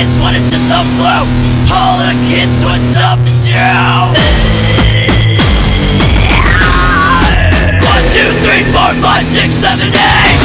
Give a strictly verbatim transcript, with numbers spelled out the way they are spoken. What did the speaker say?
kids when it's just a flu. All the kids want something to do. One, two, three, four, five, six, seven, eight.